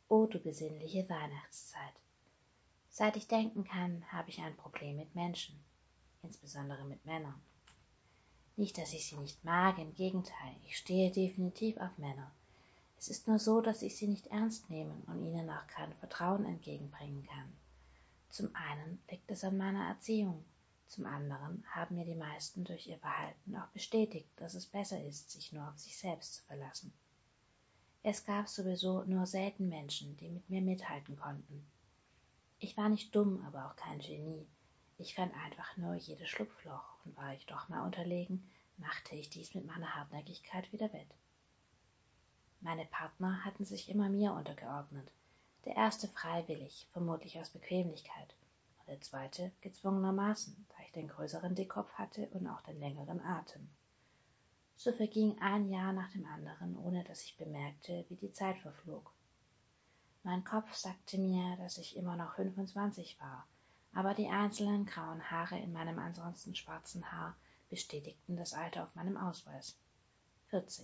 O du besinnliche Weihnachtszeit. Seit ich denken kann, habe ich ein Problem mit Menschen, insbesondere mit Männern. Nicht, dass ich sie nicht mag, im Gegenteil, ich stehe definitiv auf Männer. Es ist nur so, dass ich sie nicht ernst nehmen und ihnen auch kein Vertrauen entgegenbringen kann. Zum einen liegt es an meiner Erziehung, zum anderen haben mir die meisten durch ihr Verhalten auch bestätigt, dass es besser ist, sich nur auf sich selbst zu verlassen. Es gab sowieso nur selten Menschen, die mit mir mithalten konnten. Ich war nicht dumm, aber auch kein Genie. Ich fand einfach nur jedes Schlupfloch, und war ich doch mal unterlegen, machte ich dies mit meiner Hartnäckigkeit wieder wett. Meine Partner hatten sich immer mir untergeordnet. Der erste freiwillig, vermutlich aus Bequemlichkeit, und der zweite gezwungenermaßen, da ich den größeren Dickkopf hatte und auch den längeren Atem. So verging ein Jahr nach dem anderen, ohne dass ich bemerkte, wie die Zeit verflog. Mein Kopf sagte mir, dass ich immer noch 25 war, aber die einzelnen grauen Haare in meinem ansonsten schwarzen Haar bestätigten das Alter auf meinem Ausweis. 40.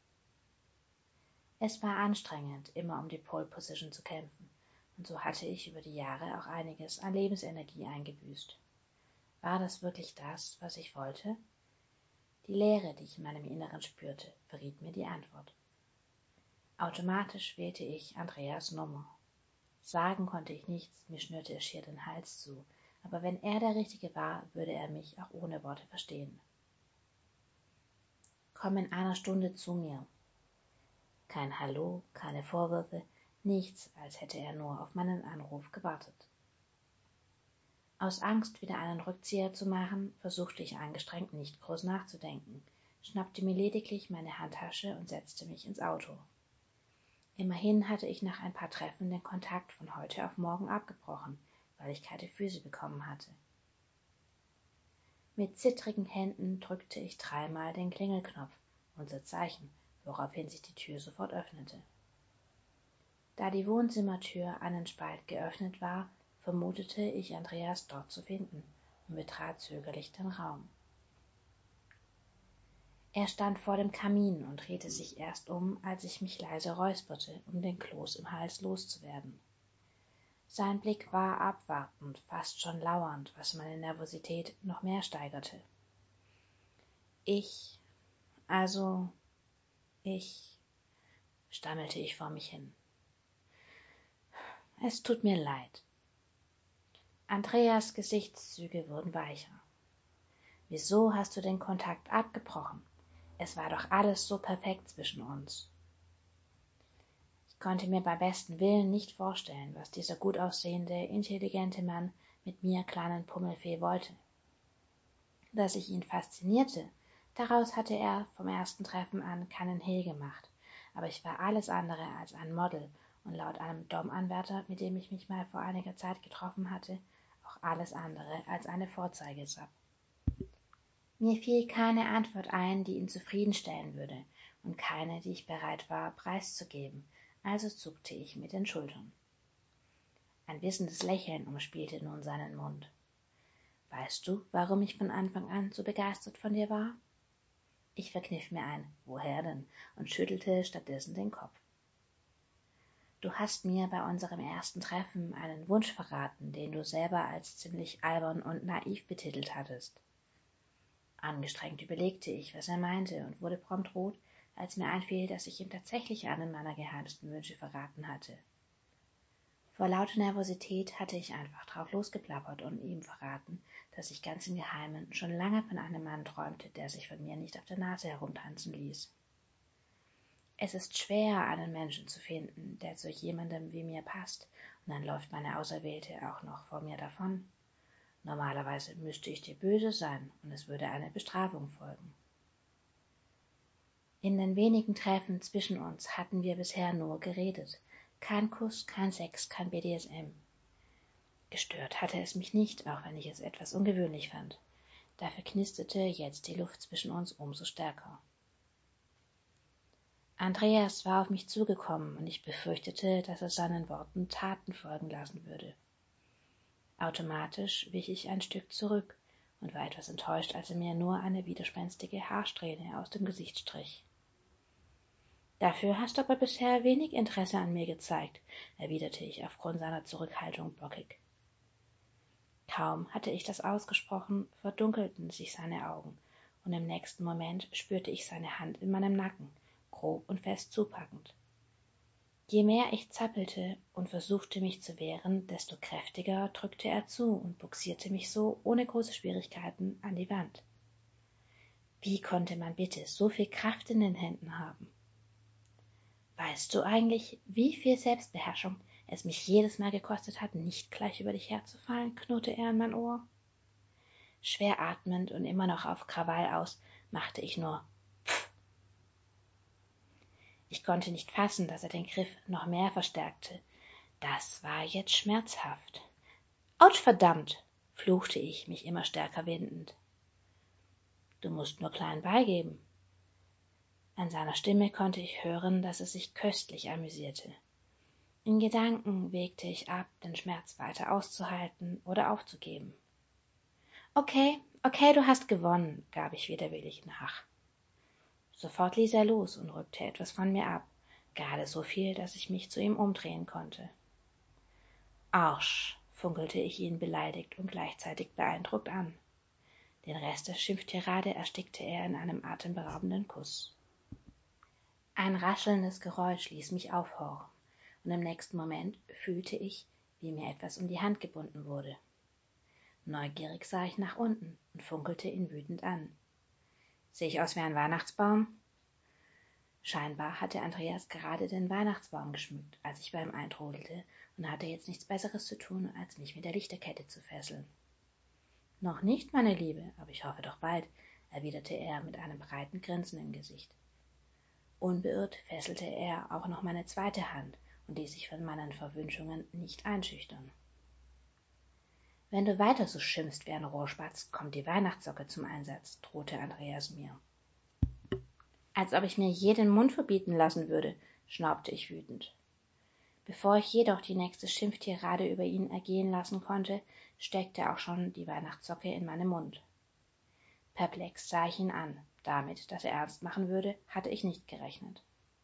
Es war anstrengend, immer um die Pole Position zu kämpfen, und so hatte ich über die Jahre auch einiges an Lebensenergie eingebüßt. War das wirklich das, was ich wollte? Die Leere, die ich in meinem Inneren spürte, verriet mir die Antwort. Automatisch wählte ich Andreas Nummer. Sagen konnte ich nichts, mir schnürte er schier den Hals zu, aber wenn er der Richtige war, würde er mich auch ohne Worte verstehen. Komm in einer Stunde zu mir. Kein Hallo, keine Vorwürfe, nichts, als hätte er nur auf meinen Anruf gewartet. Aus Angst, wieder einen Rückzieher zu machen, versuchte ich angestrengt nicht groß nachzudenken, schnappte mir lediglich meine Handtasche und setzte mich ins Auto. Immerhin hatte ich nach ein paar Treffen den Kontakt von heute auf morgen abgebrochen, weil ich kalte Füße bekommen hatte. Mit zittrigen Händen drückte ich 3-mal den Klingelknopf, unser Zeichen, woraufhin sich die Tür sofort öffnete. Da die Wohnzimmertür einen Spalt geöffnet war, vermutete ich Andreas dort zu finden und betrat zögerlich den Raum. Er stand vor dem Kamin und drehte sich erst um, als ich mich leise räusperte, um den Kloß im Hals loszuwerden. Sein Blick war abwartend, fast schon lauernd, was meine Nervosität noch mehr steigerte. Ich, stammelte ich vor mich hin. Es tut mir leid. Andreas' Gesichtszüge wurden weicher. Wieso hast du den Kontakt abgebrochen? Es war doch alles so perfekt zwischen uns. Ich konnte mir beim besten Willen nicht vorstellen, was dieser gut aussehende, intelligente Mann mit mir kleinen Pummelfee wollte. Dass ich ihn faszinierte, daraus hatte er vom ersten Treffen an keinen Hehl gemacht, aber ich war alles andere als ein Model und laut einem Dom-Anwärter, mit dem ich mich mal vor einiger Zeit getroffen hatte, auch alles andere als eine Vorzeigesub. Mir fiel keine Antwort ein, die ihn zufriedenstellen würde, und keine, die ich bereit war, preiszugeben, also zuckte ich mit den Schultern. Ein wissendes Lächeln umspielte nun seinen Mund. Weißt du, warum ich von Anfang an so begeistert von dir war? Ich verkniff mir ein, woher denn, und schüttelte stattdessen den Kopf. Du hast mir bei unserem ersten Treffen einen Wunsch verraten, den du selber als ziemlich albern und naiv betitelt hattest. Angestrengt überlegte ich, was er meinte, und wurde prompt rot, als mir einfiel, dass ich ihm tatsächlich einen meiner geheimsten Wünsche verraten hatte. Vor lauter Nervosität hatte ich einfach drauf losgeplappert und ihm verraten, dass ich ganz im Geheimen schon lange von einem Mann träumte, der sich von mir nicht auf der Nase herumtanzen ließ. Es ist schwer, einen Menschen zu finden, der zu jemandem wie mir passt, und dann läuft meine Auserwählte auch noch vor mir davon. Normalerweise müsste ich dir böse sein, und es würde eine Bestrafung folgen. In den wenigen Treffen zwischen uns hatten wir bisher nur geredet. Kein Kuss, kein Sex, kein BDSM. Gestört hatte es mich nicht, auch wenn ich es etwas ungewöhnlich fand. Dafür knisterte jetzt die Luft zwischen uns umso stärker. Andreas war auf mich zugekommen, und ich befürchtete, dass er seinen Worten Taten folgen lassen würde. Automatisch wich ich ein Stück zurück und war etwas enttäuscht, als er mir nur eine widerspenstige Haarsträhne aus dem Gesicht strich. »Dafür hast du aber bisher wenig Interesse an mir gezeigt«, erwiderte ich aufgrund seiner Zurückhaltung bockig. Kaum hatte ich das ausgesprochen, verdunkelten sich seine Augen, und im nächsten Moment spürte ich seine Hand in meinem Nacken, grob und fest zupackend. Je mehr ich zappelte und versuchte, mich zu wehren, desto kräftiger drückte er zu und bugsierte mich so ohne große Schwierigkeiten an die Wand. Wie konnte man bitte so viel Kraft in den Händen haben? Weißt du eigentlich, wie viel Selbstbeherrschung es mich jedes Mal gekostet hat, nicht gleich über dich herzufallen, knurrte er in mein Ohr. Schwer atmend und immer noch auf Krawall aus, machte ich nur Pff. Ich konnte nicht fassen, dass er den Griff noch mehr verstärkte. Das war jetzt schmerzhaft. Autsch, verdammt, fluchte ich, mich immer stärker windend. Du musst nur klein beigeben. An seiner Stimme konnte ich hören, dass er sich köstlich amüsierte. In Gedanken wägte ich ab, den Schmerz weiter auszuhalten oder aufzugeben. Okay, du hast gewonnen, gab ich widerwillig nach. Sofort ließ er los und rückte etwas von mir ab, gerade so viel, dass ich mich zu ihm umdrehen konnte. Arsch, funkelte ich ihn beleidigt und gleichzeitig beeindruckt an. Den Rest der Schimpftirade erstickte er in einem atemberaubenden Kuss. Ein raschelndes Geräusch ließ mich aufhorchen, und im nächsten Moment fühlte ich, wie mir etwas um die Hand gebunden wurde. Neugierig sah ich nach unten und funkelte ihn wütend an. Sehe ich aus wie ein Weihnachtsbaum? Scheinbar hatte Andreas gerade den Weihnachtsbaum geschmückt, als ich bei ihm eintrudelte, und hatte jetzt nichts Besseres zu tun, als mich mit der Lichterkette zu fesseln. Noch nicht, meine Liebe, aber ich hoffe doch bald, erwiderte er mit einem breiten Grinsen im Gesicht. Unbeirrt fesselte er auch noch meine zweite Hand und ließ sich von meinen Verwünschungen nicht einschüchtern. Wenn du weiter so schimpfst wie ein Rohrspatz, kommt die Weihnachtssocke zum Einsatz, drohte Andreas mir. Als ob ich mir je den Mund verbieten lassen würde, schnaubte ich wütend. Bevor ich jedoch die nächste Schimpftirade über ihn ergehen lassen konnte, steckte auch schon die Weihnachtssocke in meinem Mund. Perplex sah ich ihn an. Damit, dass er ernst machen würde, hatte ich nicht gerechnet.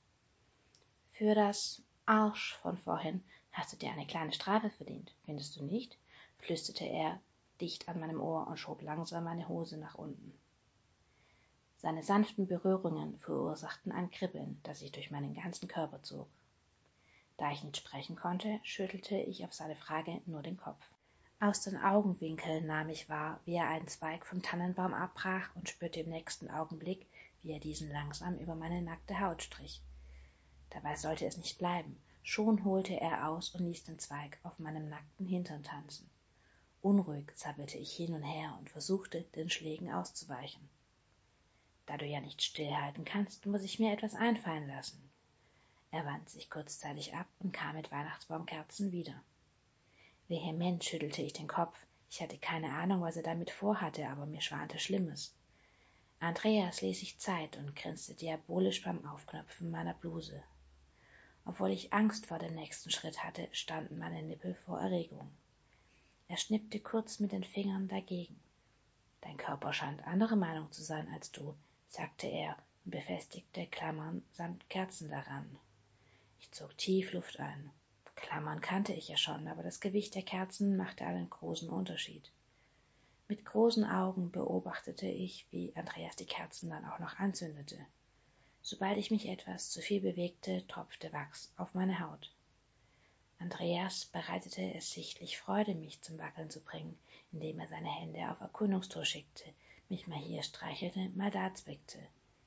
Für das Arsch von vorhin hast du dir eine kleine Strafe verdient, findest du nicht? Flüsterte er dicht an meinem Ohr und schob langsam meine Hose nach unten. Seine sanften Berührungen verursachten ein Kribbeln, das sich durch meinen ganzen Körper zog. Da ich nicht sprechen konnte, schüttelte ich auf seine Frage nur den Kopf. Aus den Augenwinkeln nahm ich wahr, wie er einen Zweig vom Tannenbaum abbrach und spürte im nächsten Augenblick, wie er diesen langsam über meine nackte Haut strich. Dabei sollte es nicht bleiben. Schon holte er aus und ließ den Zweig auf meinem nackten Hintern tanzen. Unruhig zappelte ich hin und her und versuchte, den Schlägen auszuweichen. Da du ja nicht stillhalten kannst, muss ich mir etwas einfallen lassen. Er wandte sich kurzzeitig ab und kam mit Weihnachtsbaumkerzen wieder. Vehement schüttelte ich den Kopf. Ich hatte keine Ahnung, was er damit vorhatte, aber mir schwante Schlimmes. Andreas ließ sich Zeit und grinste diabolisch beim Aufknöpfen meiner Bluse. Obwohl ich Angst vor dem nächsten Schritt hatte, standen meine Nippel vor Erregung. Er schnippte kurz mit den Fingern dagegen. Dein Körper scheint anderer Meinung zu sein als du, sagte er und befestigte Klammern samt Kerzen daran. Ich zog tief Luft ein. Klammern kannte ich ja schon, aber das Gewicht der Kerzen machte einen großen Unterschied. Mit großen Augen beobachtete ich, wie Andreas die Kerzen dann auch noch anzündete. Sobald ich mich etwas zu viel bewegte, tropfte Wachs auf meine Haut. Andreas bereitete es sichtlich Freude, mich zum Wackeln zu bringen, indem er seine Hände auf Erkundungstour schickte, mich mal hier streichelte, mal da zwickte.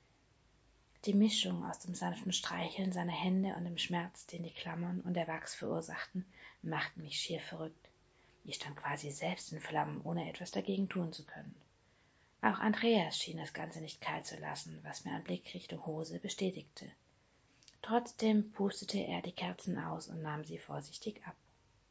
Die Mischung aus dem sanften Streicheln seiner Hände und dem Schmerz, den die Klammern und der Wachs verursachten, machten mich schier verrückt. Ich stand quasi selbst in Flammen, ohne etwas dagegen tun zu können. Auch Andreas schien das Ganze nicht kalt zu lassen, was mir ein Blick Richtung Hose bestätigte. Trotzdem pustete er die Kerzen aus und nahm sie vorsichtig ab.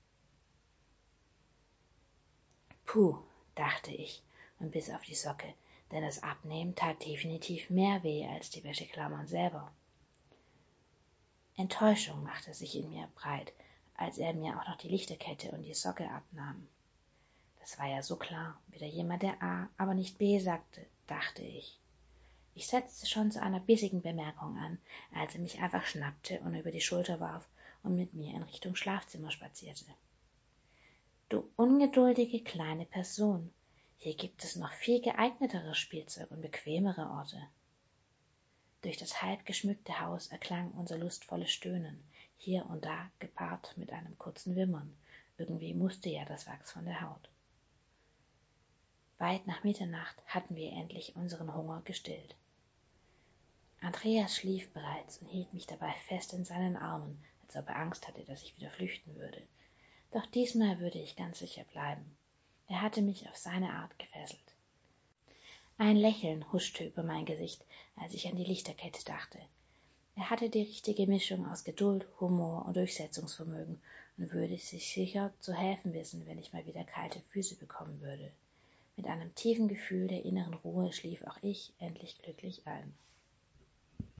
Puh, dachte ich und biss auf die Socke, denn das Abnehmen tat definitiv mehr weh als die Wäscheklammern selber. Enttäuschung machte sich in mir breit, als er mir auch noch die Lichterkette und die Socke abnahm. Das war ja so klar, wieder jemand, der A, aber nicht B sagte, dachte ich. Ich setzte schon zu einer bissigen Bemerkung an, als er mich einfach schnappte und über die Schulter warf und mit mir in Richtung Schlafzimmer spazierte. »Du ungeduldige kleine Person, hier gibt es noch viel geeigneteres Spielzeug und bequemere Orte.« Durch das halb geschmückte Haus erklang unser lustvolles Stöhnen, hier und da gepaart mit einem kurzen Wimmern. Irgendwie musste ja das Wachs von der Haut. Weit nach Mitternacht hatten wir endlich unseren Hunger gestillt. Andreas schlief bereits und hielt mich dabei fest in seinen Armen, als ob er Angst hatte, dass ich wieder flüchten würde. Doch diesmal würde ich ganz sicher bleiben. Er hatte mich auf seine Art gefesselt. Ein Lächeln huschte über mein Gesicht, als ich an die Lichterkette dachte. Er hatte die richtige Mischung aus Geduld, Humor und Durchsetzungsvermögen und würde sich sicher zu helfen wissen, wenn ich mal wieder kalte Füße bekommen würde. Mit einem tiefen Gefühl der inneren Ruhe schlief auch ich endlich glücklich ein.